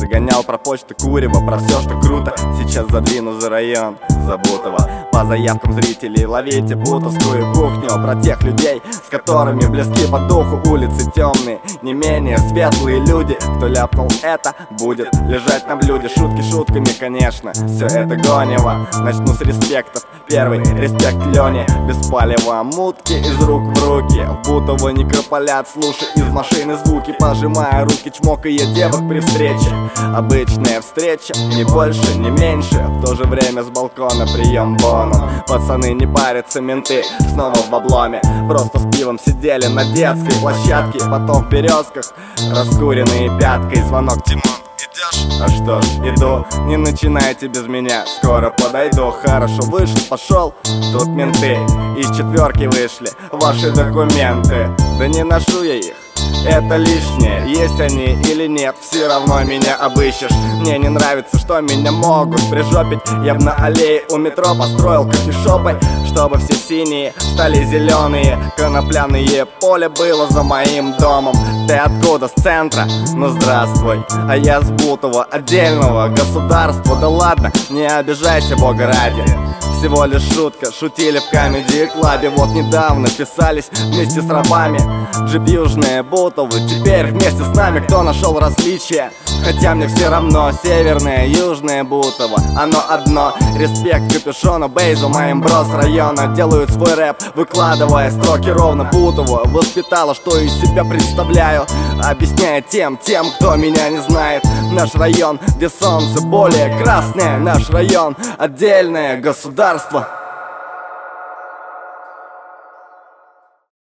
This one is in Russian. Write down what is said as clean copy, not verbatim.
Загонял про почту курево, про все, что круто. Сейчас задвину за район Забутова. По заявкам зрителей ловите бутовскую кухню. Про тех людей, с которыми близки по духу улицы темные, не менее светлые люди. Кто ляпнул это, будет лежать на блюде. Шутки шутками, конечно, все это гонево. Начну с респектов. Первый респект Лене Беспалева. Мутки из рук в руки, в Бутово некрополят. Слушай из машины звуки, пожимая руки, чмокая девок при встрече. Обычная встреча, ни больше, ни меньше. В то же время с балкона прием боном. Пацаны не парятся, менты снова в обломе. Просто с пивом сидели на детской площадке. Потом в березках раскуренные пяткой. Звонок: Тимон, идешь? А что ж, иду. Не начинайте без меня, скоро подойду. Хорошо, вышел, пошел. Тут менты из четверки вышли. Ваши документы. Да не ношу я их, это лишнее. Есть они или нет, все равно меня обыщешь. Мне не нравится, что меня могут прижопить. Я б на аллее у метро построил кофешопы, чтобы все синие стали зеленые. Конопляное поле было за моим домом. Ты откуда? С центра? Ну здравствуй. А я с Бутова, отдельного государства. Да ладно, не обижайся, бога ради. Всего лишь шутка, шутили в Comedy Club. Вот недавно писались вместе с рабами. Джип Южное Бутово, теперь вместе с нами. Кто нашел различия? Хотя мне все равно. Северное, Южное Бутово, оно одно. Респект Капюшону, Бейзу, моим брос района. Делают свой рэп, выкладывая строки ровно. Бутово воспитала, что из себя представляю, объясняя тем, кто меня не знает. Наш район, где солнце более красное. Наш район, отдельное государство.